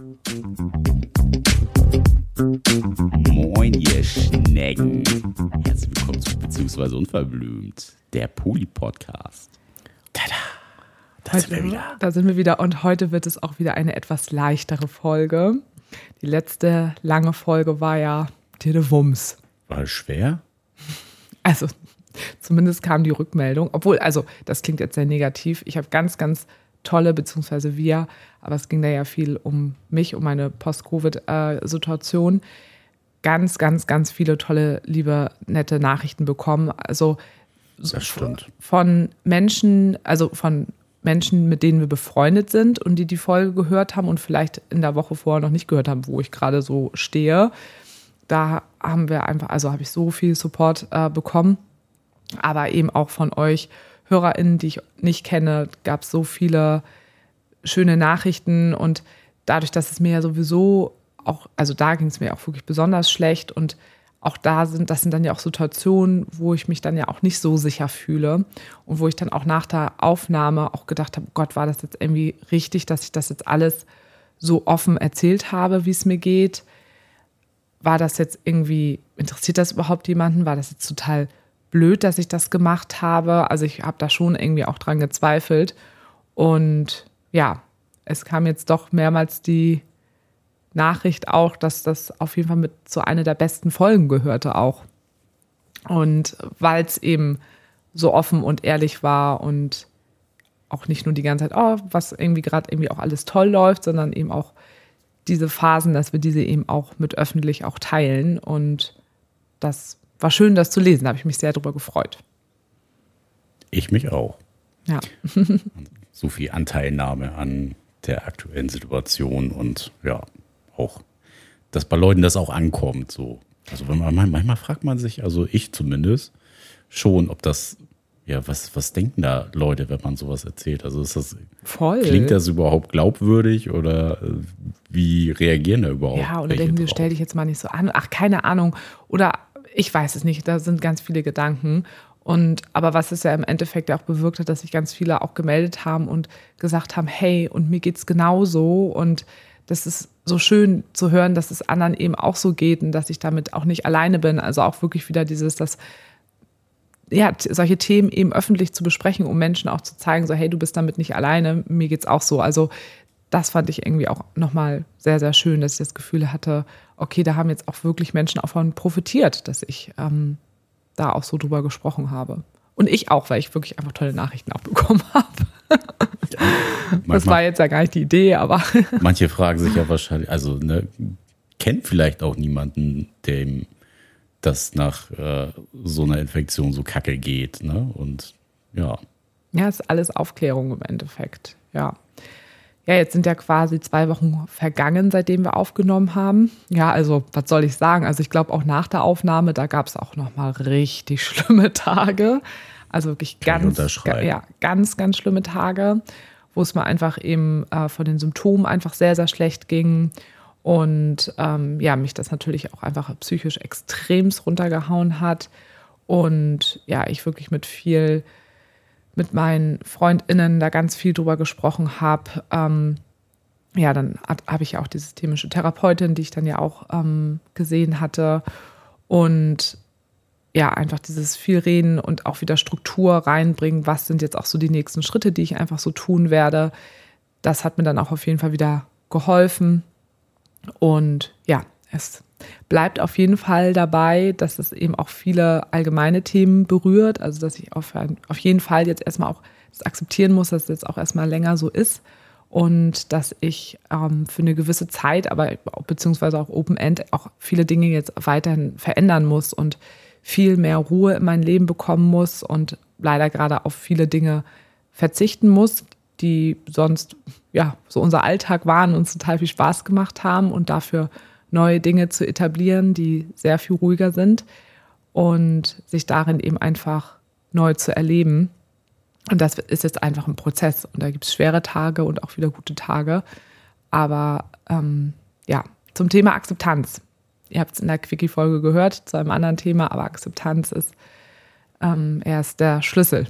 Moin, ihr Schnecken. Herzlich willkommen zu Beziehungsweise Unverblümt, der Poli-Podcast. Tada! Da sind wir wieder. Und heute wird es auch wieder eine etwas leichtere Folge. Die letzte lange Folge war ja Wumms. War es schwer? Also, zumindest kam die Rückmeldung. Obwohl, also, das klingt jetzt sehr negativ. Ich habe ganz, ganz tolle, beziehungsweise wir, aber es ging da ja viel um mich, um meine Post-Covid-Situation. Ganz, ganz, ganz viele tolle, liebe, nette Nachrichten bekommen. Also, das stimmt. Von Menschen, mit denen wir befreundet sind und die Folge gehört haben und vielleicht in der Woche vorher noch nicht gehört haben, wo ich gerade so stehe. Da haben wir einfach, also habe ich so viel Support bekommen, aber eben auch von euch HörerInnen, die ich nicht kenne, gab es so viele schöne Nachrichten und dadurch, dass es mir ja sowieso auch, also da ging es mir auch wirklich besonders schlecht und auch das sind dann ja auch Situationen, wo ich mich dann ja auch nicht so sicher fühle und wo ich dann auch nach der Aufnahme auch gedacht habe, Gott, war das jetzt irgendwie richtig, dass ich das jetzt alles so offen erzählt habe, wie es mir geht? War das jetzt irgendwie, interessiert das überhaupt jemanden? War das jetzt total blöd, dass ich das gemacht habe? Also ich habe da schon irgendwie auch dran gezweifelt und ja, es kam jetzt doch mehrmals die Nachricht auch, dass das auf jeden Fall mit zu einer der besten Folgen gehörte auch. Und weil es eben so offen und ehrlich war und auch nicht nur die ganze Zeit, was irgendwie gerade irgendwie auch alles toll läuft, sondern eben auch diese Phasen, dass wir diese eben auch mit öffentlich auch teilen. Und das war schön, das zu lesen. Da habe ich mich sehr drüber gefreut. Ich mich auch. Ja. So viel Anteilnahme an der aktuellen Situation und ja, auch, dass bei Leuten das auch ankommt. So. Also manchmal fragt man sich, also ich zumindest, schon, ob das, ja, was denken da Leute, wenn man sowas erzählt? Also ist das, klingt das überhaupt glaubwürdig oder wie reagieren da überhaupt? Ja, oder denken wir, stell dich jetzt mal nicht so an. Ach, keine Ahnung. Oder ich weiß es nicht, da sind ganz viele Gedanken. Aber was es ja im Endeffekt auch bewirkt hat, dass sich ganz viele auch gemeldet haben und gesagt haben, hey, und mir geht's genauso. Und das ist so schön zu hören, dass es anderen eben auch so geht und dass ich damit auch nicht alleine bin. Also auch wirklich wieder solche Themen eben öffentlich zu besprechen, um Menschen auch zu zeigen, so hey, du bist damit nicht alleine, mir geht's auch so. Also das fand ich irgendwie auch nochmal sehr, sehr schön, dass ich das Gefühl hatte, okay, da haben jetzt auch wirklich Menschen auch von profitiert, dass ich da auch so drüber gesprochen habe. Und ich auch, weil ich wirklich einfach tolle Nachrichten auch bekommen habe. Das war jetzt ja gar nicht die Idee, aber. Manche fragen sich ja wahrscheinlich, also kennt vielleicht auch niemanden, dem das nach so einer Infektion so kacke geht. Ne? Und ja. Ja, ist alles Aufklärung im Endeffekt, ja. Ja, jetzt sind ja quasi 2 Wochen vergangen, seitdem wir aufgenommen haben. Ja, also was soll ich sagen? Also ich glaube auch nach der Aufnahme, da gab es auch nochmal richtig schlimme Tage. Also wirklich ganz, ganz schlimme Tage, wo es mir einfach eben von den Symptomen einfach sehr, sehr schlecht ging. Und mich das natürlich auch einfach psychisch extremst runtergehauen hat. Und ja, ich wirklich mit meinen FreundInnen da ganz viel drüber gesprochen habe. Dann habe ich ja auch die systemische Therapeutin, die ich dann ja auch gesehen hatte. Und ja, einfach dieses viel reden und auch wieder Struktur reinbringen. Was sind jetzt auch so die nächsten Schritte, die ich einfach so tun werde? Das hat mir dann auch auf jeden Fall wieder geholfen. Und ja, es bleibt auf jeden Fall dabei, dass es eben auch viele allgemeine Themen berührt. Also dass ich auf jeden Fall jetzt erstmal auch das akzeptieren muss, dass es jetzt auch erstmal länger so ist. Und dass ich für eine gewisse Zeit, aber beziehungsweise auch Open-End, auch viele Dinge jetzt weiterhin verändern muss und viel mehr Ruhe in mein Leben bekommen muss und leider gerade auf viele Dinge verzichten muss, die sonst ja so unser Alltag waren und uns total viel Spaß gemacht haben und dafür neue Dinge zu etablieren, die sehr viel ruhiger sind und sich darin eben einfach neu zu erleben. Und das ist jetzt einfach ein Prozess und da gibt es schwere Tage und auch wieder gute Tage. Aber zum Thema Akzeptanz. Ihr habt es in der Quickie-Folge gehört, zu einem anderen Thema, aber Akzeptanz ist erst der Schlüssel,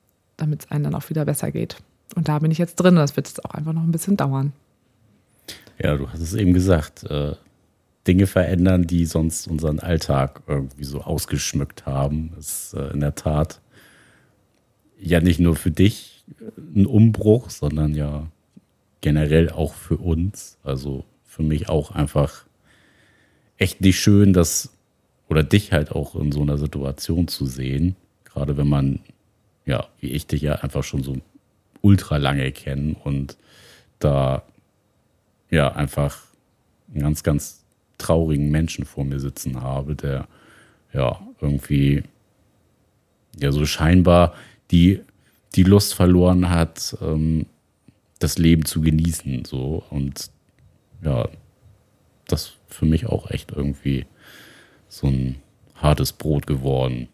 damit es einem dann auch wieder besser geht. Und da bin ich jetzt drin und das wird jetzt auch einfach noch ein bisschen dauern. Ja, du hast es eben gesagt, Dinge verändern, die sonst unseren Alltag irgendwie so ausgeschmückt haben. Ist in der Tat ja nicht nur für dich ein Umbruch, sondern ja generell auch für uns. Also für mich auch einfach echt nicht schön, oder dich halt auch in so einer Situation zu sehen. Gerade wenn man, ja, wie ich dich ja einfach schon so ultra lange kenne und da ja einfach einen ganz, ganz traurigen Menschen vor mir sitzen habe, der ja irgendwie ja so scheinbar die Lust verloren hat, das Leben zu genießen. So. Und ja, das für mich auch echt irgendwie so ein hartes Brot geworden.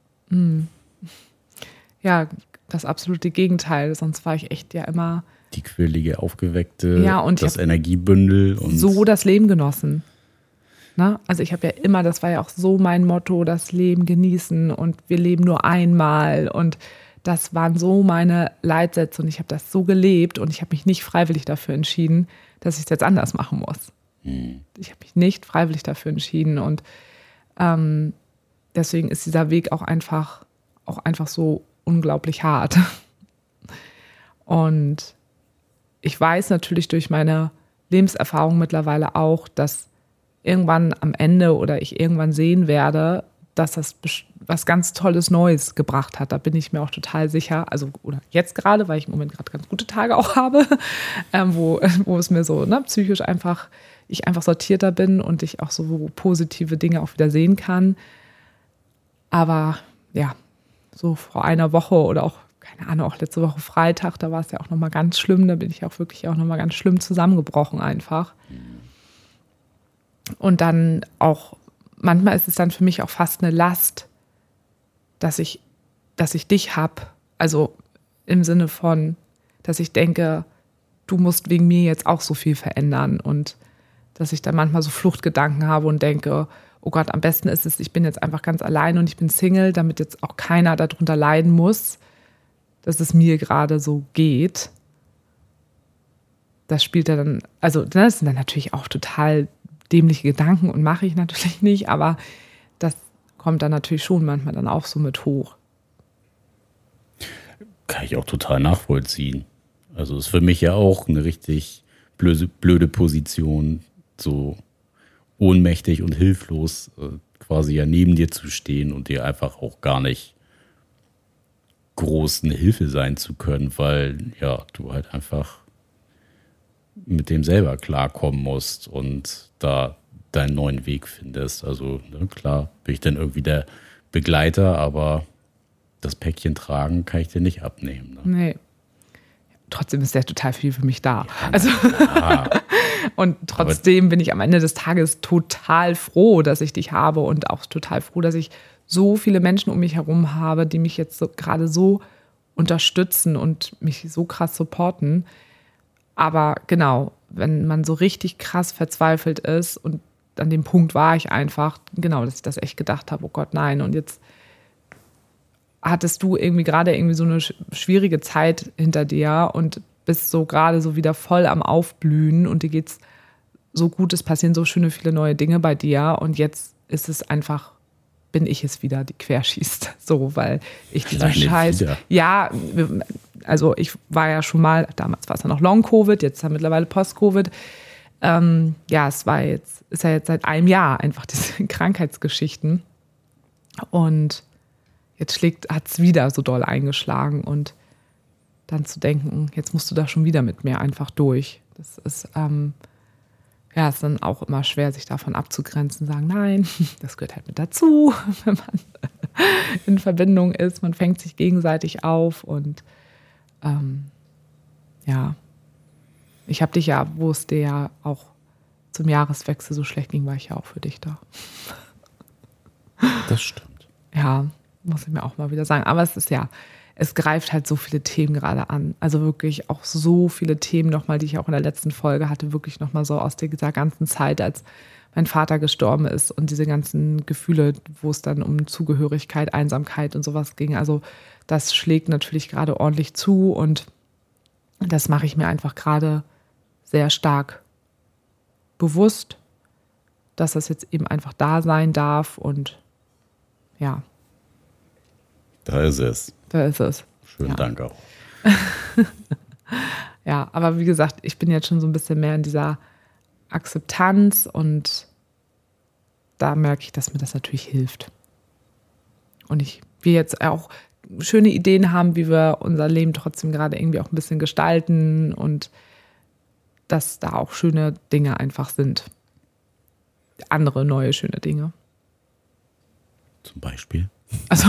Ja, das absolute Gegenteil. Sonst war ich echt ja immer Die quirlige, aufgeweckte, Ja, und das Energiebündel. Und so das Leben genossen. Ne? Also ich habe ja immer, das war ja auch so mein Motto, das Leben genießen und wir leben nur einmal. Und das waren so meine Leitsätze und ich habe das so gelebt und ich habe mich nicht freiwillig dafür entschieden, dass ich es jetzt anders machen muss. Ich habe mich nicht freiwillig dafür entschieden und deswegen ist dieser Weg auch einfach so unglaublich hart. Und ich weiß natürlich durch meine Lebenserfahrung mittlerweile auch, dass irgendwann am Ende oder ich irgendwann sehen werde, dass das was ganz Tolles Neues gebracht hat. Da bin ich mir auch total sicher. Also, oder jetzt gerade, weil ich im Moment gerade ganz gute Tage auch habe, wo es mir so psychisch ich einfach sortierter bin und ich auch so positive Dinge auch wieder sehen kann. Aber ja, so vor einer Woche oder auch, keine Ahnung, auch letzte Woche Freitag, da war es ja auch nochmal ganz schlimm. Da bin ich auch wirklich auch nochmal ganz schlimm zusammengebrochen einfach. Und dann auch, manchmal ist es dann für mich auch fast eine Last, dass ich dich habe. Also im Sinne von, dass ich denke, du musst wegen mir jetzt auch so viel verändern. Und dass ich dann manchmal so Fluchtgedanken habe und denke, oh Gott, am besten ist es, ich bin jetzt einfach ganz allein und ich bin Single, damit jetzt auch keiner darunter leiden muss, dass es mir gerade so geht. Das spielt ja dann, also das sind dann natürlich auch total dämliche Gedanken und mache ich natürlich nicht, aber das kommt dann natürlich schon manchmal dann auch so mit hoch. Kann ich auch total nachvollziehen. Also ist für mich ja auch eine richtig blöde Position, so ohnmächtig und hilflos quasi ja neben dir zu stehen und dir einfach auch gar nicht groß eine Hilfe sein zu können, weil ja du halt einfach mit dem selber klarkommen musst und da deinen neuen Weg findest. Also klar bin ich dann irgendwie der Begleiter, aber das Päckchen tragen kann ich dir nicht abnehmen. Ne? Nee. Trotzdem ist der total viel für mich da. Ja, also und trotzdem bin ich am Ende des Tages total froh, dass ich dich habe und auch total froh, dass ich so viele Menschen um mich herum habe, die mich jetzt gerade so unterstützen und mich so krass supporten. Aber genau, wenn man so richtig krass verzweifelt ist und an dem Punkt war ich einfach, genau, dass ich das echt gedacht habe, oh Gott, nein. Und jetzt hattest du irgendwie so eine schwierige Zeit hinter dir und bist so gerade so wieder voll am Aufblühen und dir geht's so gut, es passieren so viele neue Dinge bei dir und jetzt ist es einfach, bin ich es wieder, die querschießt, so, weil ich diesen Scheiß, ja, also ich war ja schon mal, damals war es ja noch Long-Covid, jetzt ist ja mittlerweile Post-Covid, ja, ist ja jetzt seit einem Jahr einfach diese Krankheitsgeschichten und jetzt hat es wieder so doll eingeschlagen und dann zu denken, jetzt musst du da schon wieder mit mir einfach durch. Das ist, ist dann auch immer schwer, sich davon abzugrenzen, sagen, nein, das gehört halt mit dazu, wenn man in Verbindung ist. Man fängt sich gegenseitig auf und ich habe dich ja, wo es dir ja auch zum Jahreswechsel so schlecht ging, war ich ja auch für dich da. Das stimmt. Ja, muss ich mir auch mal wieder sagen. Aber es greift halt so viele Themen gerade an. Also wirklich auch so viele Themen nochmal, die ich auch in der letzten Folge hatte, wirklich nochmal so aus dieser ganzen Zeit, als mein Vater gestorben ist und diese ganzen Gefühle, wo es dann um Zugehörigkeit, Einsamkeit und sowas ging. Also das schlägt natürlich gerade ordentlich zu und das mache ich mir einfach gerade sehr stark bewusst, dass das jetzt eben einfach da sein darf und ja. Da ist es. Da ist es. Schönen Dank auch. Ja, aber wie gesagt, ich bin jetzt schon so ein bisschen mehr in dieser Akzeptanz und da merke ich, dass mir das natürlich hilft. Und wir jetzt auch schöne Ideen haben, wie wir unser Leben trotzdem gerade irgendwie auch ein bisschen gestalten und dass da auch schöne Dinge einfach sind. Andere neue schöne Dinge. Zum Beispiel? Also.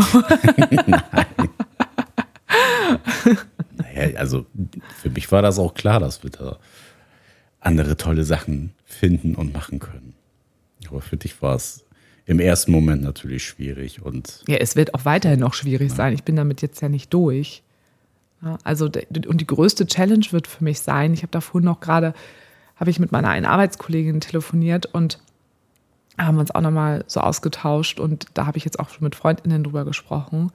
Naja, also für mich war das auch klar, dass wir da andere tolle Sachen finden und machen können. Aber für dich war es im ersten Moment natürlich schwierig. Und ja, es wird auch weiterhin noch schwierig sein. Ich bin damit jetzt ja nicht durch. Ja, also, und die größte Challenge wird für mich sein, ich habe da vorhin noch gerade, habe ich mit meiner einen Arbeitskollegin telefoniert und haben uns auch nochmal so ausgetauscht und da habe ich jetzt auch schon mit FreundInnen drüber gesprochen,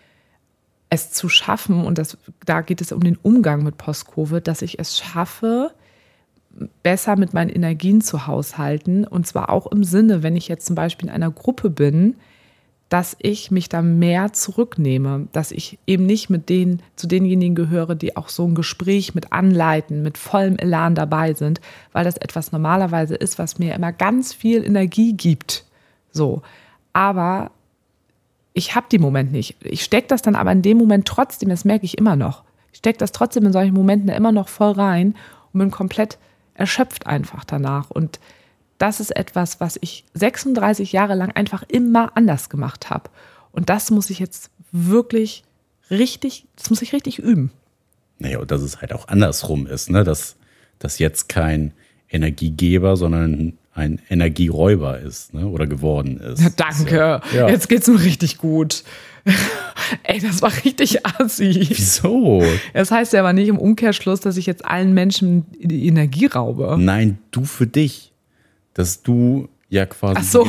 es zu schaffen, und da geht es um den Umgang mit Post-Covid, dass ich es schaffe, besser mit meinen Energien zu haushalten. Und zwar auch im Sinne, wenn ich jetzt zum Beispiel in einer Gruppe bin, dass ich mich da mehr zurücknehme, dass ich eben nicht zu denjenigen gehöre, die auch so ein Gespräch mit anleiten, mit vollem Elan dabei sind, weil das etwas normalerweise ist, was mir immer ganz viel Energie gibt. So, aber ich habe die Moment nicht. Ich stecke das dann aber in dem Moment trotzdem, das merke ich immer noch. Ich stecke das trotzdem in solchen Momenten immer noch voll rein und bin komplett erschöpft einfach danach. Und das ist etwas, was ich 36 Jahre lang einfach immer anders gemacht habe. Und das muss ich jetzt wirklich richtig üben. naja, und dass es halt auch andersrum ist, ne? Dass jetzt kein Energiegeber, sondern ein Energieräuber ist, ne? Oder geworden ist. Ja, danke, ja. Jetzt geht's mir richtig gut. Ey, das war richtig assi. Wieso? Das heißt ja aber nicht im Umkehrschluss, dass ich jetzt allen Menschen die Energie raube. Nein, du für dich. Dass du ja quasi. Ach so.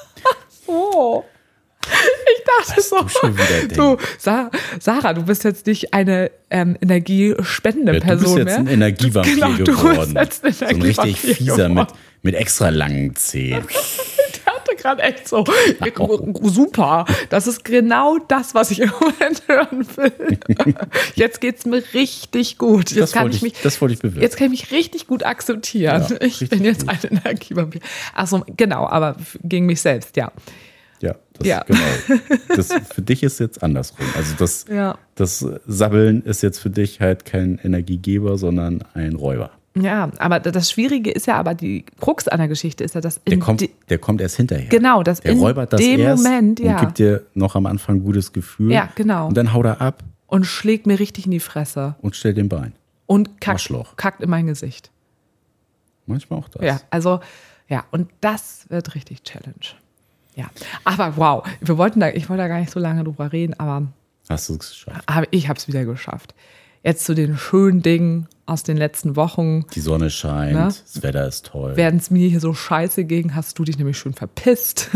Oh. Ich dachte so, du schon wieder du, Sarah, du bist jetzt nicht eine energiespendende Person mehr. Du bist jetzt ein Energievampir Genau, du geworden. bist jetzt ein So ein richtig Energievampir fieser geworden. mit extra langen Zähnen. Der hatte gerade echt so, super, das ist genau das, was ich im Moment hören will. Jetzt geht's mir richtig gut. Das wollte ich bewirken. Jetzt kann ich mich richtig gut akzeptieren. Ja, ich bin jetzt ein Energievampir. Achso, genau, aber gegen mich selbst, ja. Ja, genau. Das für dich ist jetzt andersrum. Also das Sabbeln ist jetzt für dich halt kein Energiegeber, sondern ein Räuber. Ja, aber das Schwierige ist ja, aber die Krux an der Geschichte ist ja, dass der kommt erst hinterher. Genau, dass der in räubert das dem erst Moment, und gibt dir noch am Anfang ein gutes Gefühl. Ja, genau. Und dann haut er ab und schlägt mir richtig in die Fresse und stellt den Bein. und Arschloch. kackt in mein Gesicht. Manchmal auch das. Ja, also, ja, und das wird richtig Challenge. Ja, aber wow, ich wollte da gar nicht so lange drüber reden, aber Hast du es geschafft? ich habe es wieder geschafft. Jetzt zu den schönen Dingen aus den letzten Wochen. Die Sonne scheint, Ne? das Wetter ist toll. Während es mir hier so scheiße ging, hast du dich nämlich schön verpisst.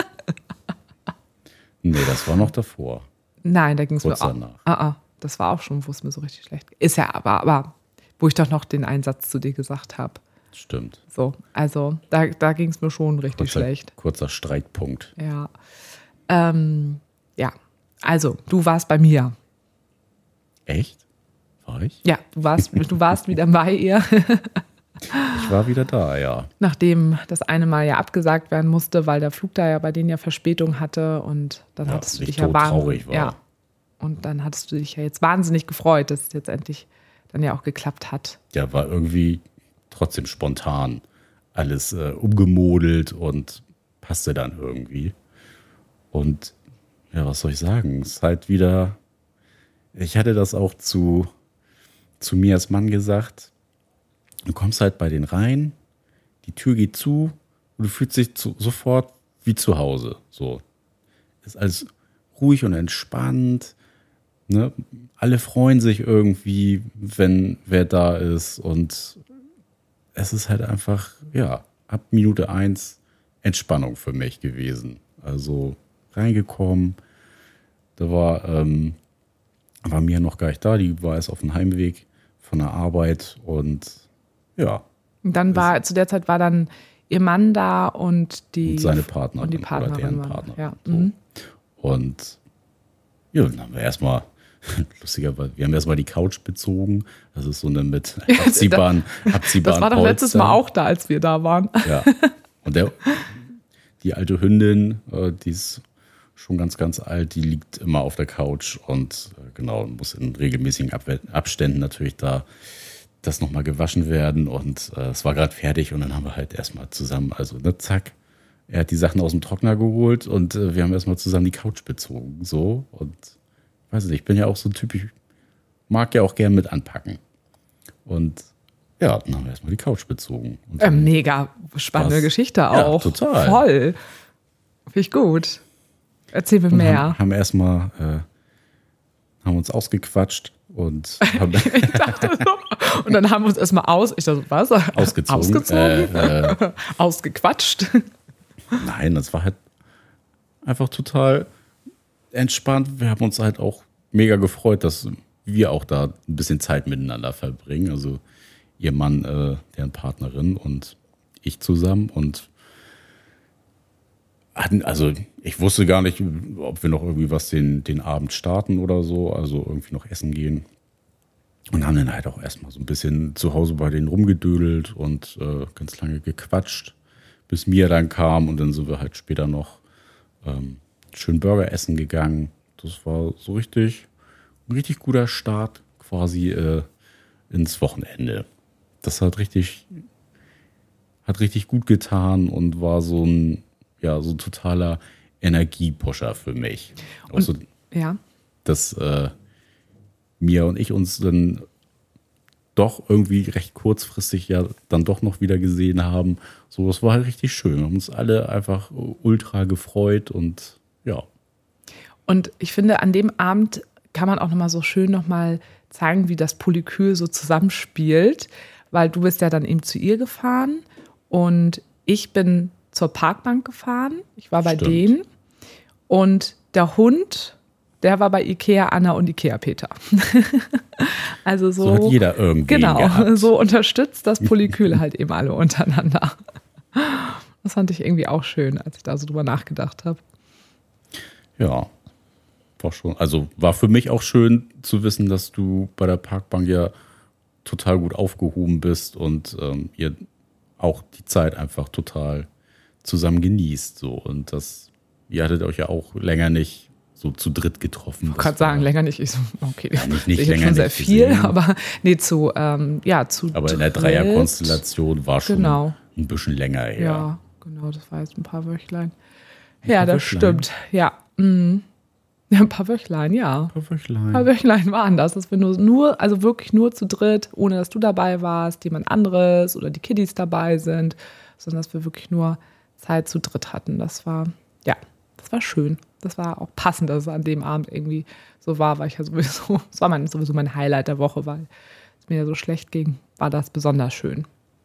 Nee, das war noch davor. Nein, da ging es mir Kurz auch. danach. Das war auch schon, wo es mir so richtig schlecht ging. Ist ja aber wo ich doch noch den Einsatz zu dir gesagt habe. Stimmt. So, also da ging es mir schon richtig schlecht. Kurzer Streitpunkt. Ja. Ja, also du warst bei mir. Echt? War ich? Ja, du warst wieder bei ihr, Ich war wieder da, ja. nachdem das eine Mal ja abgesagt werden musste, weil der Flug da ja bei denen ja Verspätung hatte und dann Ja, hattest du ich dich ja todtraurig war. Ja. Und dann hattest du dich ja jetzt wahnsinnig gefreut, dass es jetzt endlich dann ja auch geklappt hat. Ja, war irgendwie trotzdem spontan alles umgemodelt und passte dann irgendwie. Und ja, was soll ich sagen? Es ist halt wieder, ich hatte das auch zu Mias Mann gesagt, du kommst halt bei denen rein, die Tür geht zu und du fühlst dich sofort wie zu Hause. So. Ist alles ruhig und entspannt. Ne? Alle freuen sich irgendwie, wenn wer da ist. Und es ist halt einfach, ja, ab Minute 1 Entspannung für mich gewesen. Also reingekommen, da war Mia noch gar nicht da, die war erst auf dem Heimweg von der Arbeit und ja, Und dann zu der Zeit war dann ihr Mann da und seine Partnerin. Und die Partnerin. Oder deren Partnerin. Ja. So. Und ja, dann haben wir erstmal, lustigerweise, wir haben erstmal die Couch bezogen. Das ist so eine mit abziehbaren Das war doch letztes Mal auch da, als wir da waren. Ja. Und die alte Hündin, die ist schon ganz, ganz alt, die liegt immer auf der Couch und genau, muss in regelmäßigen Abständen natürlich das nochmal gewaschen werden und es war gerade fertig und dann haben wir halt erstmal zusammen, also ne, zack, er hat die Sachen aus dem Trockner geholt und wir haben erstmal zusammen die Couch bezogen, so und weiß nicht, ich bin ja auch so ein Typ, ich mag ja auch gern mit anpacken und ja, dann haben wir erstmal die Couch bezogen. Und mega spannende Geschichte auch. Ja, total. Voll. Finde ich gut. Erzähl mir mehr. Haben erstmal haben uns ausgequatscht und haben Ich dachte so. Und dann haben wir uns erstmal was? Ausgezogen. Ausgequatscht. Nein, das war halt einfach total entspannt. Wir haben uns halt auch mega gefreut, dass wir auch da ein bisschen Zeit miteinander verbringen. Also ihr Mann, deren Partnerin und ich zusammen und also ich wusste gar nicht, ob wir noch irgendwie was den Abend starten oder so, also irgendwie noch essen gehen. Und haben dann halt auch erstmal so ein bisschen zu Hause bei denen rumgedödelt und ganz lange gequatscht, bis Mia dann kam und dann sind wir halt später noch schön Burger essen gegangen. Das war so ein richtig guter Start quasi ins Wochenende. Das hat richtig gut getan und war so ein totaler Energiepusher für mich. Und, so, ja. Dass Mia und ich uns dann doch irgendwie recht kurzfristig ja dann doch noch wieder gesehen haben. So, das war halt richtig schön. Wir haben uns alle einfach ultra gefreut und ja. Und ich finde, an dem Abend kann man auch nochmal so schön nochmal zeigen, wie das Polykül so zusammenspielt. Weil du bist ja dann eben zu ihr gefahren und ich bin zur Parkbank gefahren. Ich war bei denen und der Hund, der war bei Ikea Anna und Ikea Peter. Also so hat jeder irgendwie gehabt. So unterstützt das Polykül halt eben alle untereinander. Das fand ich irgendwie auch schön, als ich da so drüber nachgedacht habe. Ja, war für mich auch schön zu wissen, dass du bei der Parkbank ja total gut aufgehoben bist und ihr auch die Zeit einfach total zusammen genießt. So. Und ihr hattet euch ja auch länger nicht so zu dritt getroffen. Ich kann sagen, länger nicht. Ich so, okay, ja, nicht länger schon sehr nicht viel, gesehen. Aber nee, zu Aber in der dritt. Dreierkonstellation war schon ein bisschen länger her. Ja, genau, das war jetzt ein paar Wöchlein. Ja, das stimmt. Ja, ja, ein paar Wöchlein, ja. Ein paar Wöchlein waren das, dass wir also wirklich nur zu dritt, ohne dass du dabei warst, jemand anderes oder die Kiddies dabei sind, sondern dass wir wirklich nur Zeit zu dritt hatten. Das war schön. Das war auch passend, dass es an dem Abend irgendwie so war, weil ich ja sowieso, es war sowieso mein Highlight der Woche, weil es mir ja so schlecht ging, war das besonders schön.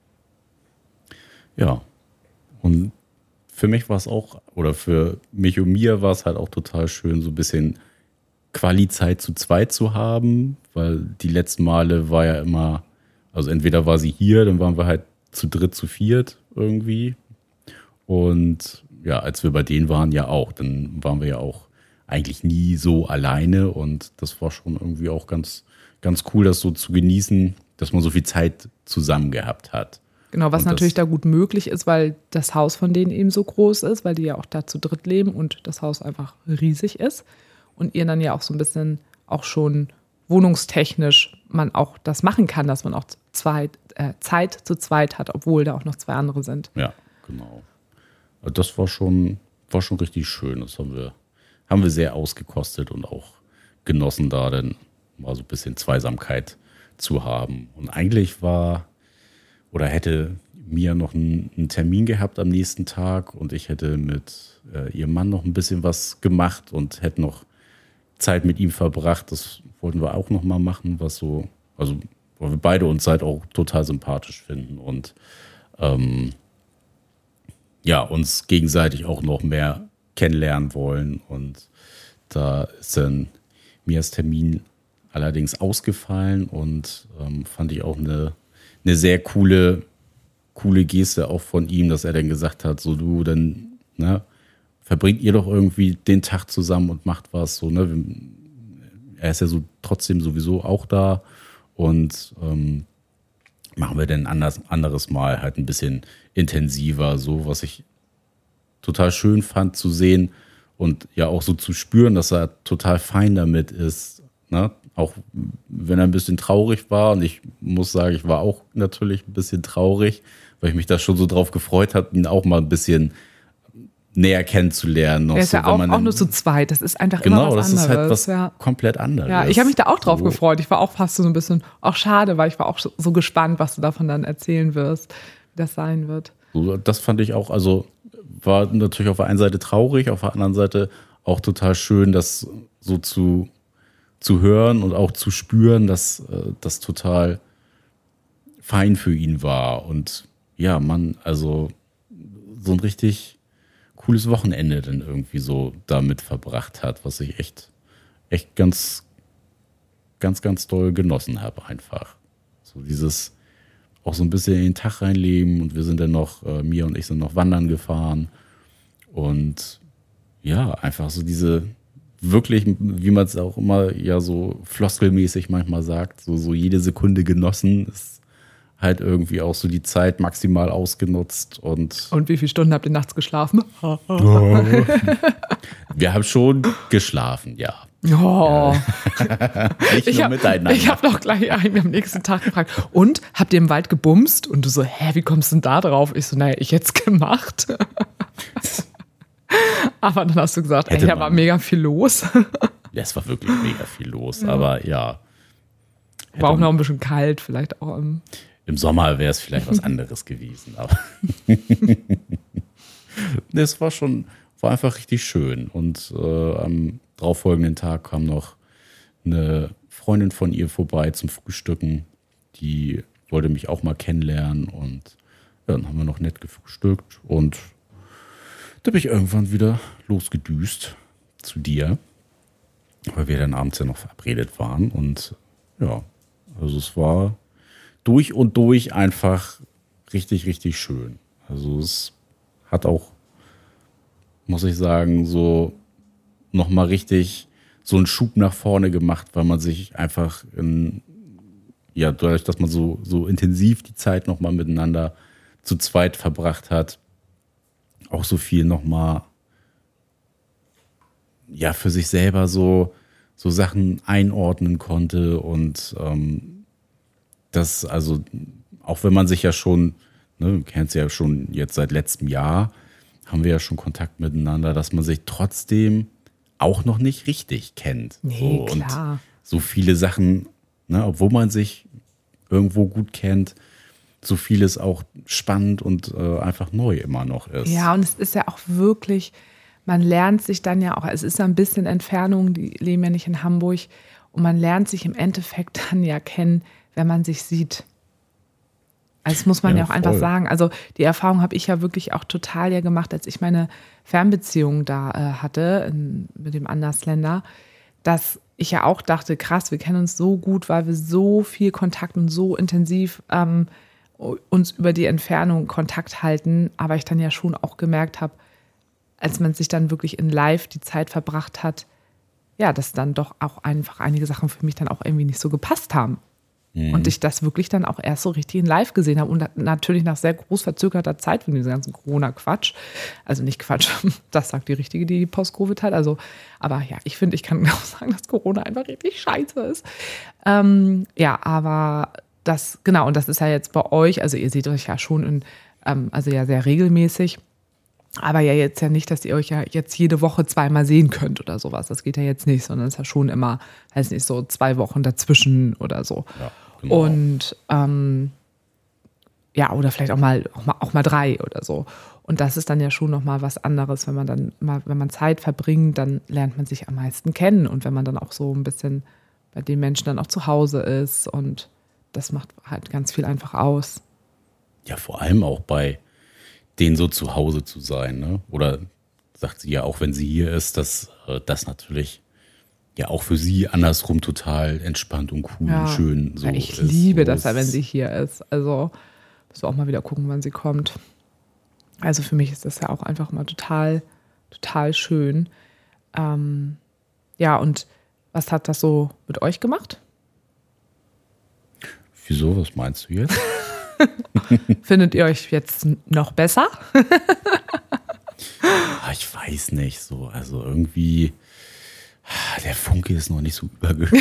Ja, und für mich war es auch, oder für mich und mir war es halt auch total schön, so ein bisschen Quali-Zeit zu zweit zu haben, weil die letzten Male war ja immer, also entweder war sie hier, dann waren wir halt zu dritt, zu viert irgendwie. Und ja, als wir bei denen waren, ja auch, dann waren wir ja auch eigentlich nie so alleine und das war schon irgendwie auch ganz, ganz cool, das so zu genießen, dass man so viel Zeit zusammen gehabt hat. Genau, was natürlich da gut möglich ist, weil das Haus von denen eben so groß ist, weil die ja auch da zu dritt leben und das Haus einfach riesig ist. Und ihr dann ja auch so ein bisschen auch schon wohnungstechnisch man auch das machen kann, dass man auch Zeit zu zweit hat, obwohl da auch noch zwei andere sind. Ja, genau. Das war schon richtig schön. Das haben wir sehr ausgekostet und auch genossen, da dann mal so ein bisschen Zweisamkeit zu haben. Und eigentlich hätte Mia noch einen Termin gehabt am nächsten Tag und ich hätte mit ihrem Mann noch ein bisschen was gemacht und hätte noch Zeit mit ihm verbracht. Das wollten wir auch noch mal machen, weil wir beide uns halt auch total sympathisch finden und uns gegenseitig auch noch mehr kennenlernen wollen. Und da ist dann Mias Termin allerdings ausgefallen und fand ich auch eine sehr coole coole Geste auch von ihm, dass er dann gesagt hat, so du, dann, ne, verbringt ihr doch irgendwie den Tag zusammen und macht was, so, ne, er ist ja so trotzdem sowieso auch da und machen wir dann anderes Mal halt ein bisschen intensiver, so, was ich total schön fand zu sehen und ja auch so zu spüren, dass er total fein damit ist, ne? Auch wenn er ein bisschen traurig war und ich muss sagen, ich war auch natürlich ein bisschen traurig, weil ich mich da schon so drauf gefreut habe, ihn auch mal ein bisschen näher kennenzulernen. Er ist so, ja auch nur zu zweit, das ist einfach genau, immer was anderes. Genau, das ist halt was komplett anderes. Ja, ich habe mich da auch drauf gefreut. Ich war auch fast so ein bisschen, auch schade, weil ich war auch so gespannt, was du davon dann erzählen wirst, wie das sein wird. So, das fand ich auch, also war natürlich auf der einen Seite traurig, auf der anderen Seite auch total schön, das so zu hören und auch zu spüren, dass das total fein für ihn war. Und ja, man, also so ein richtig cooles Wochenende dann irgendwie so damit verbracht hat, was ich echt ganz doll genossen habe einfach. So dieses auch so ein bisschen in den Tag reinleben und wir sind dann noch, Mia und ich sind noch wandern gefahren und ja, einfach so diese wirklich, wie man es auch immer ja so floskelmäßig manchmal sagt, so jede Sekunde genossen, ist halt irgendwie auch so die Zeit maximal ausgenutzt. Und wie viele Stunden habt ihr nachts geschlafen? Wir haben schon geschlafen, ja. Oh. Nicht nur miteinander. Ich habe noch gleich einen am nächsten Tag gefragt, und habt ihr im Wald gebumst? Und du so, wie kommst du denn da drauf? Ich so, naja, ich hätte es gemacht. Aber dann hast du gesagt, da war mega viel los. Ja, es war wirklich mega viel los, aber ja. War auch noch ein bisschen kalt, vielleicht auch im Sommer wäre es vielleicht was anderes gewesen, aber es war einfach richtig schön. Und am darauffolgenden Tag kam noch eine Freundin von ihr vorbei zum Frühstücken. Die wollte mich auch mal kennenlernen und ja, dann haben wir noch nett gefrühstückt und da bin ich irgendwann wieder losgedüst zu dir, weil wir dann abends ja noch verabredet waren. Und ja, also es war durch und durch einfach richtig, richtig schön. Also es hat auch, muss ich sagen, so nochmal richtig so einen Schub nach vorne gemacht, weil man sich einfach dadurch, dass man so intensiv die Zeit nochmal miteinander zu zweit verbracht hat, auch so viel nochmal ja für sich selber so Sachen einordnen konnte und das, also auch wenn man sich ja schon, ne, kennt es ja schon jetzt seit letztem Jahr, haben wir ja schon Kontakt miteinander, dass man sich trotzdem auch noch nicht richtig kennt. Nee, so, klar. Und so viele Sachen, ne, obwohl man sich irgendwo gut kennt, so vieles auch spannend und einfach neu immer noch ist. Ja, und es ist ja auch wirklich, man lernt sich dann ja auch, es ist ja ein bisschen Entfernung, die leben ja nicht in Hamburg, und man lernt sich im Endeffekt dann ja kennen, wenn man sich sieht. Also das muss man ja auch einfach sagen. Also die Erfahrung habe ich ja wirklich auch total ja gemacht, als ich meine Fernbeziehung da hatte mit dem Andersländer, dass ich ja auch dachte, krass, wir kennen uns so gut, weil wir so viel Kontakt und so intensiv uns über die Entfernung Kontakt halten, aber ich dann ja schon auch gemerkt habe, als man sich dann wirklich in Live die Zeit verbracht hat, ja, dass dann doch auch einfach einige Sachen für mich dann auch irgendwie nicht so gepasst haben. Mhm. Und ich das wirklich dann auch erst so richtig in Live gesehen habe und natürlich nach sehr groß verzögerter Zeit von diesem ganzen Corona-Quatsch. Also nicht Quatsch, das sagt die Richtige, die Post-Covid hat. Also, aber ja, ich finde, ich kann auch sagen, dass Corona einfach richtig scheiße ist. Ja, aber das, genau, und das ist ja jetzt bei euch, also ihr seht euch ja schon also ja sehr regelmäßig, aber ja jetzt ja nicht, dass ihr euch ja jetzt jede Woche zweimal sehen könnt oder sowas. Das geht ja jetzt nicht, sondern es ist ja schon immer, weiß nicht, so 2 Wochen dazwischen oder so. Ja, genau. Und ja, oder vielleicht auch mal 3 oder so. Und das ist dann ja schon nochmal was anderes, wenn man Zeit verbringt, dann lernt man sich am meisten kennen. Und wenn man dann auch so ein bisschen bei den Menschen dann auch zu Hause ist, und das macht halt ganz viel einfach aus. Ja, vor allem auch bei denen so zu Hause zu sein, ne? Oder sagt sie ja auch, wenn sie hier ist, dass das natürlich ja auch für sie andersrum total entspannt und cool und schön so ja, ich ist. liebe das ja, wenn sie hier ist. Also Müssen wir auch mal wieder gucken, wann sie kommt. Also für mich ist das ja auch einfach mal total, total schön. Ja, und was hat das so mit euch gemacht? Wieso? Was meinst du jetzt? Findet ihr euch jetzt noch besser? Ich weiß nicht so. Also irgendwie, der Funke ist noch nicht so übergegangen.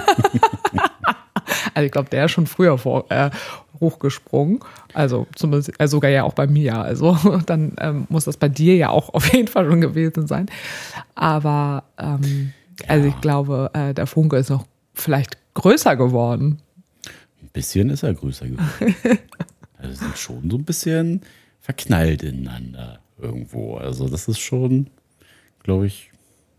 Also ich glaube, der ist schon früher hochgesprungen. Also zumindest sogar ja auch bei mir. Also dann muss das bei dir ja auch auf jeden Fall schon gewesen sein. Aber also ich glaube, der Funke ist noch vielleicht größer geworden. Ein bisschen ist er größer geworden. Also sind schon so ein bisschen verknallt ineinander irgendwo. Also das ist schon, glaube ich,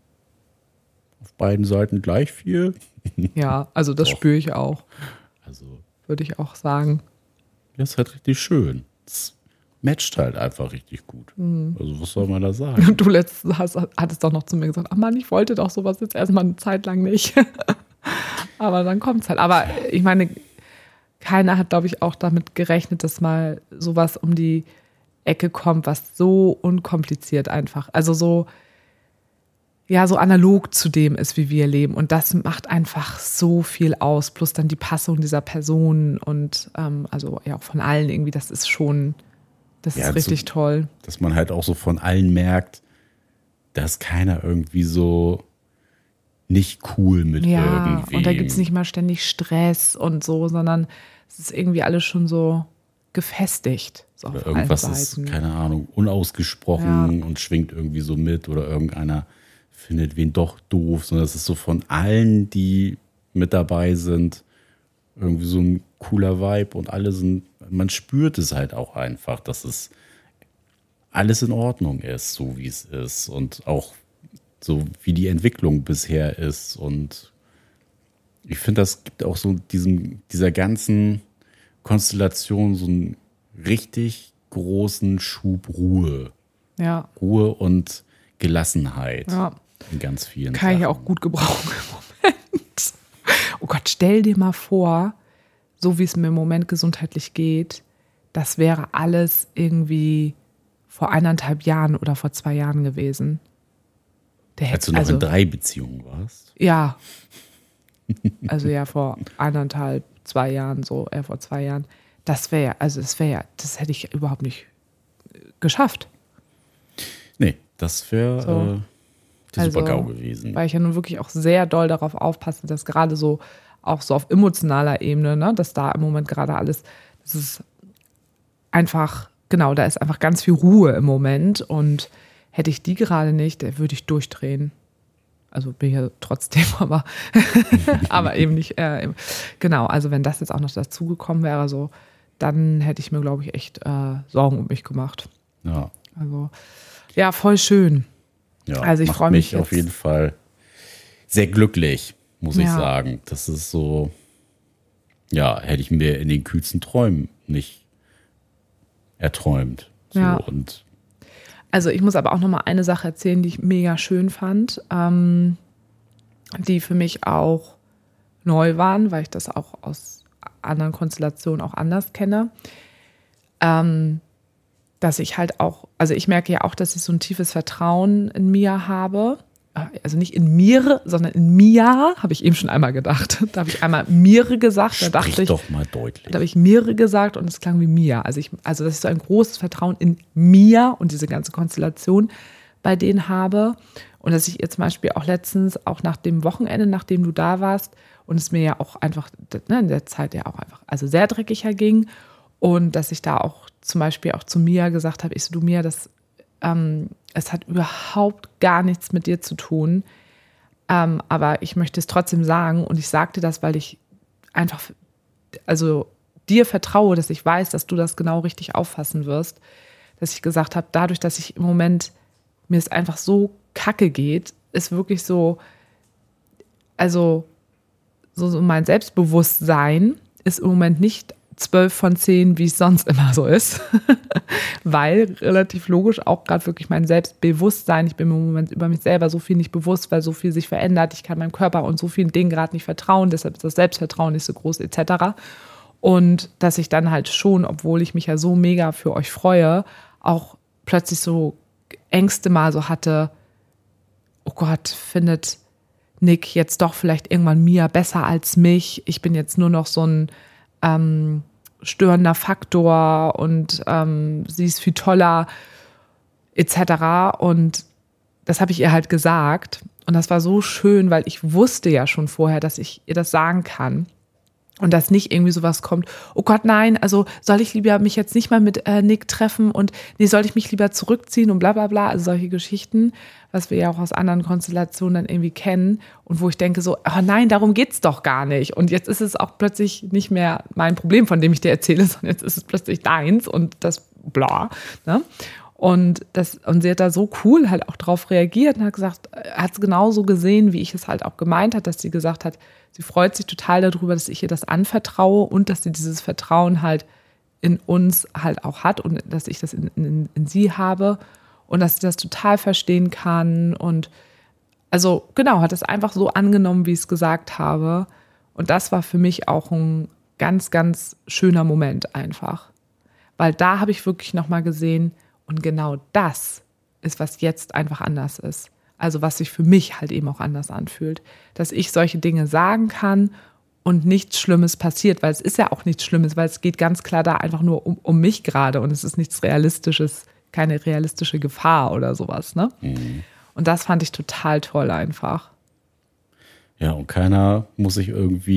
auf beiden Seiten gleich viel. Ja, also das spüre ich auch. Also würde ich auch sagen. Das ist halt richtig schön. Es matcht halt einfach richtig gut. Also was soll man da sagen? Du letztens hattest doch noch zu mir gesagt, ach Mann, ich wollte doch sowas jetzt erstmal eine Zeit lang nicht. Aber dann kommt es halt. Aber ich meine, keiner hat, glaube ich, auch damit gerechnet, dass mal sowas um die Ecke kommt, was so unkompliziert einfach, also so, ja, so analog zu dem ist, wie wir leben. Und das macht einfach so viel aus. Plus dann die Passung dieser Personen und also ja auch von allen irgendwie, das ist schon, das ist richtig toll. Dass man halt auch so von allen merkt, dass keiner irgendwie so nicht cool mit irgendwie. Und da gibt es nicht mal ständig Stress und so, sondern es ist irgendwie alles schon so gefestigt. So oder irgendwas ist, keine Ahnung, unausgesprochen und schwingt irgendwie so mit oder irgendeiner findet wen doch doof, sondern es ist so von allen, die mit dabei sind, irgendwie so ein cooler Vibe und alle sind, man spürt es halt auch einfach, dass es alles in Ordnung ist, so wie es ist und auch so wie die Entwicklung bisher ist und ich finde, das gibt auch so dieser ganzen Konstellation so einen richtig großen Schub Ruhe. Ja. Ruhe und Gelassenheit. Ja. In ganz vielen Kann Sachen. ich auch gut gebrauchen im Moment. Oh Gott, stell dir mal vor, so wie es mir im Moment gesundheitlich geht, das wäre alles irgendwie vor 1,5 Jahren oder vor 2 Jahren gewesen. Als du noch in 3 Beziehungen warst? Ja. Also ja, vor 1,5, 2 Jahren, so eher vor 2 Jahren. Das hätte ich überhaupt nicht geschafft. Nee, das wäre So. der Super-GAU gewesen. Weil ich ja nun wirklich auch sehr doll darauf aufpasse, dass gerade so, auch so auf emotionaler Ebene, ne, dass da im Moment gerade alles, das ist einfach, genau, da ist einfach ganz viel Ruhe im Moment und hätte ich die gerade nicht, würde ich durchdrehen. Also bin ich ja trotzdem, aber eben nicht. Genau, also wenn das jetzt auch noch dazugekommen wäre, so, dann hätte ich mir, glaube ich, echt Sorgen um mich gemacht. Ja. Also, ja, voll schön. Ja, also ich freue mich auf jeden Fall sehr glücklich, muss ich sagen. Das ist so, ja, hätte ich mir in den kühlsten Träumen nicht erträumt. So, ja. Und also ich muss aber auch noch mal eine Sache erzählen, die ich mega schön fand, die für mich auch neu waren, weil ich das auch aus anderen Konstellationen auch anders kenne. Dass ich halt auch, also ich merke ja auch, dass ich so ein tiefes Vertrauen in Mia habe. Also nicht in mir, sondern in Mia, habe ich eben schon einmal gedacht. Da habe ich einmal Mire gesagt. Da dachte ich, doch mal deutlich. Da habe ich Mire gesagt und es klang wie Mia. Also dass ich so ein großes Vertrauen in Mia und diese ganze Konstellation bei denen habe. Und dass ich ihr zum Beispiel auch letztens, auch nach dem Wochenende, nachdem du da warst, und es mir ja auch einfach, ne, in der Zeit ja auch einfach, also sehr dreckiger ging. Und dass ich da auch zum Beispiel auch zu Mia gesagt habe, du Mia, es hat überhaupt gar nichts mit dir zu tun, aber ich möchte es trotzdem sagen und ich sage dir das, weil ich einfach, also dir vertraue, dass ich weiß, dass du das genau richtig auffassen wirst, dass ich gesagt habe, dadurch, dass ich im Moment, mir es einfach so kacke geht, ist wirklich so, also so mein Selbstbewusstsein ist im Moment nicht 12 von 10, wie es sonst immer so ist, weil relativ logisch auch gerade wirklich mein Selbstbewusstsein, ich bin mir im Moment über mich selber so viel nicht bewusst, weil so viel sich verändert, ich kann meinem Körper und so vielen Dingen gerade nicht vertrauen, deshalb ist das Selbstvertrauen nicht so groß etc. Und dass ich dann halt schon, obwohl ich mich ja so mega für euch freue, auch plötzlich so Ängste mal so hatte, oh Gott, findet Nick jetzt doch vielleicht irgendwann Mia besser als mich? Ich bin jetzt nur noch so ein störender Faktor und sie ist viel toller, etc. Und das habe ich ihr halt gesagt. Und das war so schön, weil ich wusste ja schon vorher, dass ich ihr das sagen kann. Und dass nicht irgendwie sowas kommt, oh Gott, nein, also soll ich lieber mich jetzt nicht mal mit Nick treffen und nee, soll ich mich lieber zurückziehen und bla bla bla, also solche Geschichten, was wir ja auch aus anderen Konstellationen dann irgendwie kennen und wo ich denke so, oh nein, darum geht's doch gar nicht. Und jetzt ist es auch plötzlich nicht mehr mein Problem, von dem ich dir erzähle, sondern jetzt ist es plötzlich deins und das bla, ne? Und sie hat da so cool halt auch drauf reagiert und hat gesagt, hat es genauso gesehen, wie ich es halt auch gemeint hat, dass sie gesagt hat, sie freut sich total darüber, dass ich ihr das anvertraue und dass sie dieses Vertrauen halt in uns halt auch hat und dass ich das in sie habe und dass sie das total verstehen kann. Und also genau, hat es einfach so angenommen, wie ich es gesagt habe. Und das war für mich auch ein ganz, ganz schöner Moment einfach. Weil da habe ich wirklich nochmal gesehen, und genau das ist, was jetzt einfach anders ist. Also was sich für mich halt eben auch anders anfühlt. Dass ich solche Dinge sagen kann und nichts Schlimmes passiert. Weil es ist ja auch nichts Schlimmes, weil es geht ganz klar da einfach nur um mich gerade. Und es ist nichts Realistisches, keine realistische Gefahr oder sowas. Ne? Mhm. Und das fand ich total toll einfach. Ja, und keiner muss sich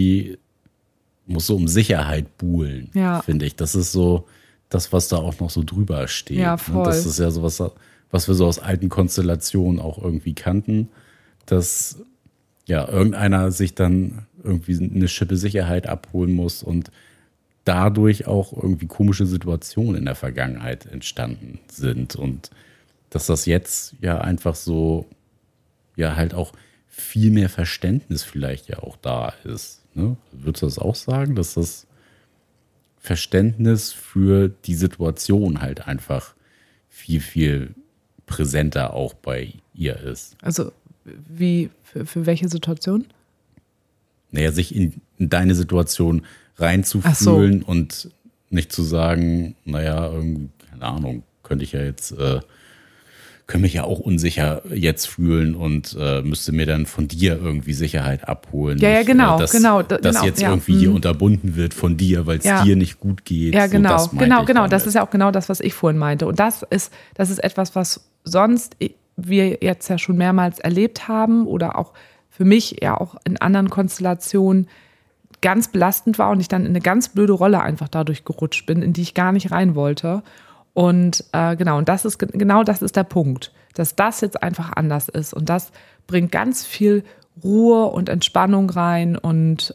so um Sicherheit buhlen, finde ich. Das ist so das, was da auch noch so drüber steht. Ja, voll. Und das ist ja sowas, was wir so aus alten Konstellationen auch irgendwie kannten, dass ja irgendeiner sich dann irgendwie eine Schippe Sicherheit abholen muss und dadurch auch irgendwie komische Situationen in der Vergangenheit entstanden sind. Und dass das jetzt ja einfach so, ja halt auch viel mehr Verständnis vielleicht ja auch da ist. Ne? Würdest du das auch sagen, dass das Verständnis für die Situation halt einfach viel, viel präsenter auch bei ihr ist? Also wie, für welche Situation? Naja, sich in deine Situation reinzufühlen und nicht zu sagen, naja, keine Ahnung, könnte mich ja auch unsicher jetzt fühlen und müsste mir dann von dir irgendwie Sicherheit abholen. Ja, genau, dass jetzt ja. irgendwie hier unterbunden wird von dir, weil es dir nicht gut geht. Ja, genau, so, genau. Das ist ja auch genau das, was ich vorhin meinte. Und das ist etwas, was sonst wir jetzt ja schon mehrmals erlebt haben oder auch für mich ja auch in anderen Konstellationen ganz belastend war und ich dann in eine ganz blöde Rolle einfach dadurch gerutscht bin, in die ich gar nicht rein wollte. Und und das ist der Punkt, dass das jetzt einfach anders ist. Und das bringt ganz viel Ruhe und Entspannung rein und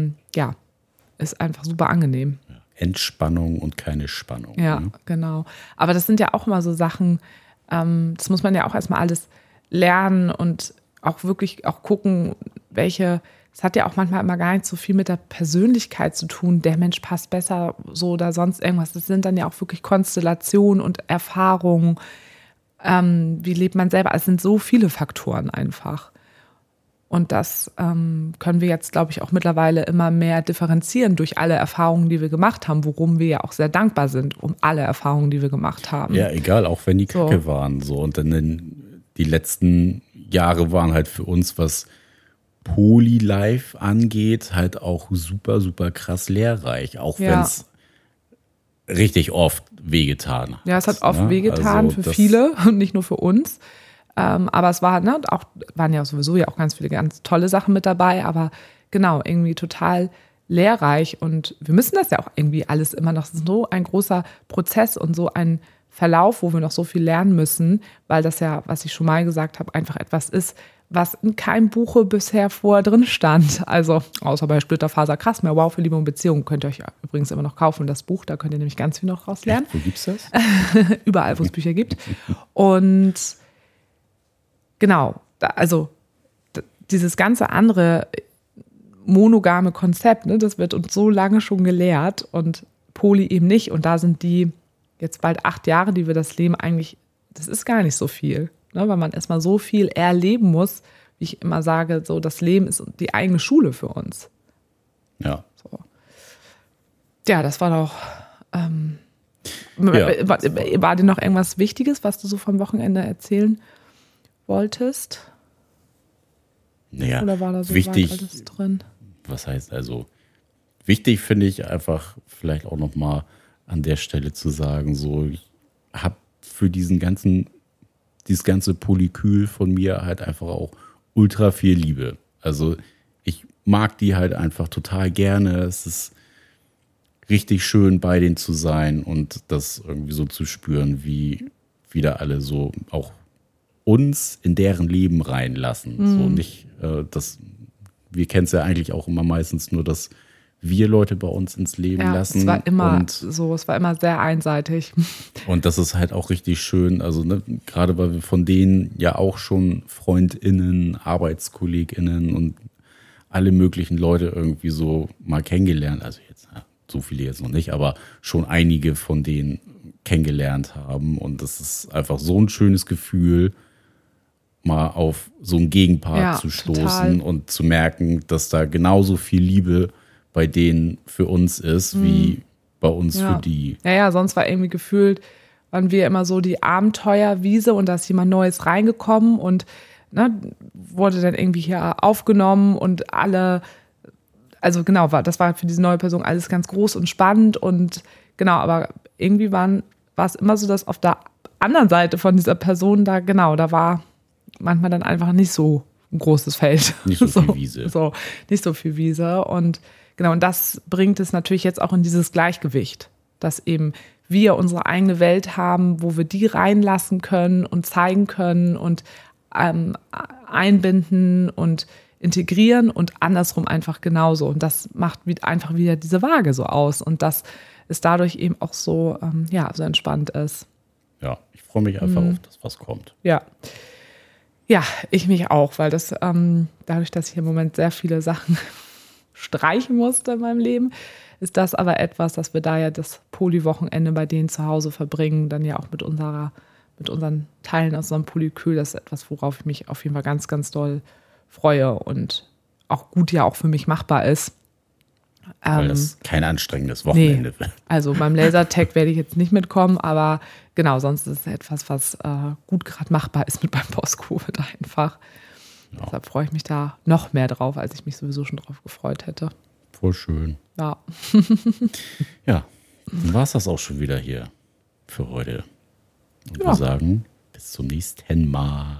ist einfach super angenehm. Entspannung und keine Spannung. Ja, genau. Aber das sind ja auch immer so Sachen, das muss man ja auch erstmal alles lernen und auch wirklich auch gucken, es hat ja auch manchmal immer gar nicht so viel mit der Persönlichkeit zu tun, der Mensch passt besser so oder sonst irgendwas. Das sind dann ja auch wirklich Konstellationen und Erfahrungen. Wie lebt man selber? Es sind so viele Faktoren einfach. Und das können wir jetzt, glaube ich, auch mittlerweile immer mehr differenzieren durch alle Erfahrungen, die wir gemacht haben, worum wir ja auch sehr dankbar sind, um alle Erfahrungen, die wir gemacht haben. Ja, egal, auch wenn die Kacke waren. So. Und dann die letzten Jahre waren halt für uns, was Poly-Life angeht, halt auch super, super krass lehrreich. Auch wenn es richtig oft wehgetan hat. Ja, es hat oft wehgetan für viele und nicht nur für uns. Aber es war, waren ja sowieso ja auch ganz viele ganz tolle Sachen mit dabei, aber genau, irgendwie total lehrreich und wir müssen das ja auch irgendwie alles immer noch, es ist so ein großer Prozess und so ein Verlauf, wo wir noch so viel lernen müssen, weil das ja, was ich schon mal gesagt habe, einfach etwas ist, was in keinem Buche bisher vorher drin stand. Also außer bei Splitterfaser krass, mehr Wow für Liebe und Beziehung könnt ihr euch ja übrigens immer noch kaufen, das Buch, da könnt ihr nämlich ganz viel noch rauslernen. Wo gibt's das? Überall, wo es Bücher gibt. Und genau, also dieses ganze andere monogame Konzept, ne, das wird uns so lange schon gelehrt und Poly eben nicht. Und da sind die jetzt bald 8 Jahre, die wir das leben, eigentlich, das ist gar nicht so viel. Ne, weil man erstmal so viel erleben muss, wie ich immer sage, so das Leben ist die eigene Schule für uns. Ja. So. Ja, das war doch. War dir noch irgendwas Wichtiges, was du so vom Wochenende erzählen wolltest? Naja, Oder war da so wichtig, weit alles drin? was heißt also, wichtig finde ich einfach vielleicht auch nochmal an der Stelle zu sagen, so, ich habe für dieses ganze Polykül von mir halt einfach auch ultra viel Liebe. Also ich mag die halt einfach total gerne. Es ist richtig schön, bei denen zu sein und das irgendwie so zu spüren, wie wieder alle so auch uns in deren Leben reinlassen. So nicht, wir kennen es ja eigentlich auch immer meistens nur, dass wir Leute bei uns ins Leben lassen. Es war immer und so, es war immer sehr einseitig. Und das ist halt auch richtig schön. Also ne, gerade weil wir von denen ja auch schon FreundInnen, ArbeitskollegInnen und alle möglichen Leute irgendwie so mal kennengelernt. Also jetzt so viele jetzt noch nicht, aber schon einige von denen kennengelernt haben. Und das ist einfach so ein schönes Gefühl, mal auf so einen Gegenpart zu stoßen total. und zu merken, dass da genauso viel Liebe bei denen für uns ist, wie bei uns für die. Ja, sonst war irgendwie gefühlt, waren wir immer so die Abenteuerwiese und da ist jemand Neues reingekommen und wurde dann irgendwie hier aufgenommen und alle, also genau, das war für diese neue Person alles ganz groß und spannend und genau, aber irgendwie war es immer so, dass auf der anderen Seite von dieser Person da war manchmal dann einfach nicht so ein großes Feld. Nicht so viel Wiese. So, nicht so viel Wiese und genau, und das bringt es natürlich jetzt auch in dieses Gleichgewicht, dass eben wir unsere eigene Welt haben, wo wir die reinlassen können und zeigen können und einbinden und integrieren und andersrum einfach genauso. Und das macht einfach wieder diese Waage so aus und dass es dadurch eben auch so, so entspannt ist. Ja, ich freue mich einfach auf das, was kommt. Ja. Ja, ich mich auch, weil das dadurch, dass ich im Moment sehr viele Sachen streichen musste in meinem Leben, ist das aber etwas, dass wir da ja das Poly-Wochenende bei denen zu Hause verbringen, dann ja auch mit unseren Teilen aus unserem Polykül. Das ist etwas, worauf ich mich auf jeden Fall ganz, ganz doll freue und auch gut ja auch für mich machbar ist. Weil das kein anstrengendes Wochenende wird. Also beim Lasertag werde ich jetzt nicht mitkommen, aber genau, sonst ist es etwas, was gut gerade machbar ist mit meinem Post-Covid einfach. Ja. Deshalb freue ich mich da noch mehr drauf, als ich mich sowieso schon drauf gefreut hätte. Voll schön. Ja. Ja, dann war es das auch schon wieder hier für heute. Und wir sagen, bis zum nächsten Mal.